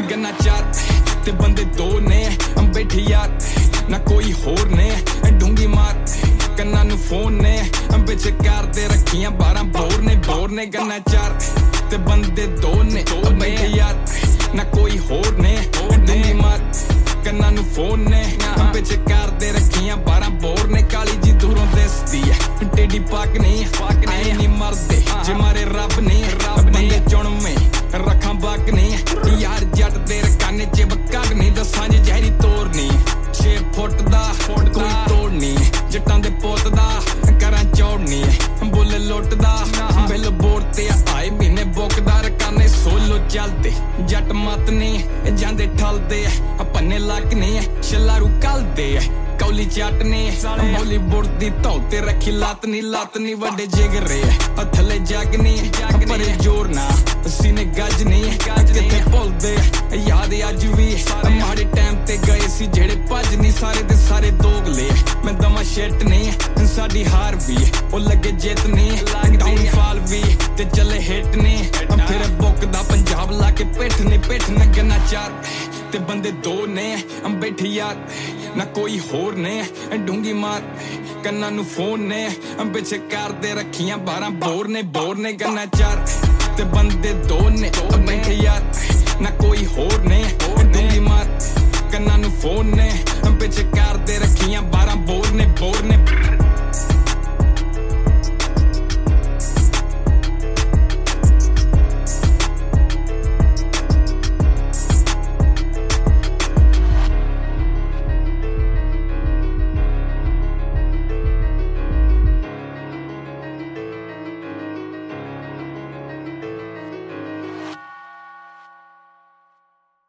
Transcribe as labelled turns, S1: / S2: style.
S1: गन्ना चार ते बंदे दो ने बैठी यार ना कोई होर ने ढूंगी मार कन्ना नू फोन ने बिच करदे रखियां 12 बोर ने गन्ना चार ते बंदे दो ने बैठी यार ना कोई होर ने ढूंगी मार कन्ना नू फोन ने बिच करदे रखियां 12 बोर ने काली जी दूरों दिसदी है टेडी पाक नहीं मरदे जे मारे रब ने बंदे चुणमे रखां बाक नहीं यार जट दे रकाने च बकर नहीं दसां जे जहरी तोड़नी 6 फुट दा कोई तोड़नी जट्टां दे पुत दा करां चौड़नी बुल लुटदा बिल बोर्ड ते आए महीने बुकदा रकाने सोलो चलदे जट मत नहीं जांदे ठलदे पन्ने लक नहीं छल्लारू कलदे कौली चटनी बॉलीवुड दी धौते रखी लत नी वड्डे जिगरे थले जग नहीं परे जोर ना सीने गज नहीं किथे भुलदे याद अज भी माड़े टाइम ते गए सी जेड़े भज नहीं सारे दे सारे दोगले मैं दमा शिट नहीं साडी हार भी ओ लगे जित नहीं डाउनफॉल भी ते चले हिट नहीं फिर बुकदा पंजाब ला के पिठ न गन्ना चार ते बंदे दो ने बैठी यार ना कोई होर ने ढूंगी मार कन्ना नू फोन ने बिच करदे रखियां 12 बोर ने गन्ना चार ते बंदे दो ने बैठे यार ना कोई होर ने ढूंगी मार कन्ना नू फोन ने बिच करदे रखियां 12 बोर ने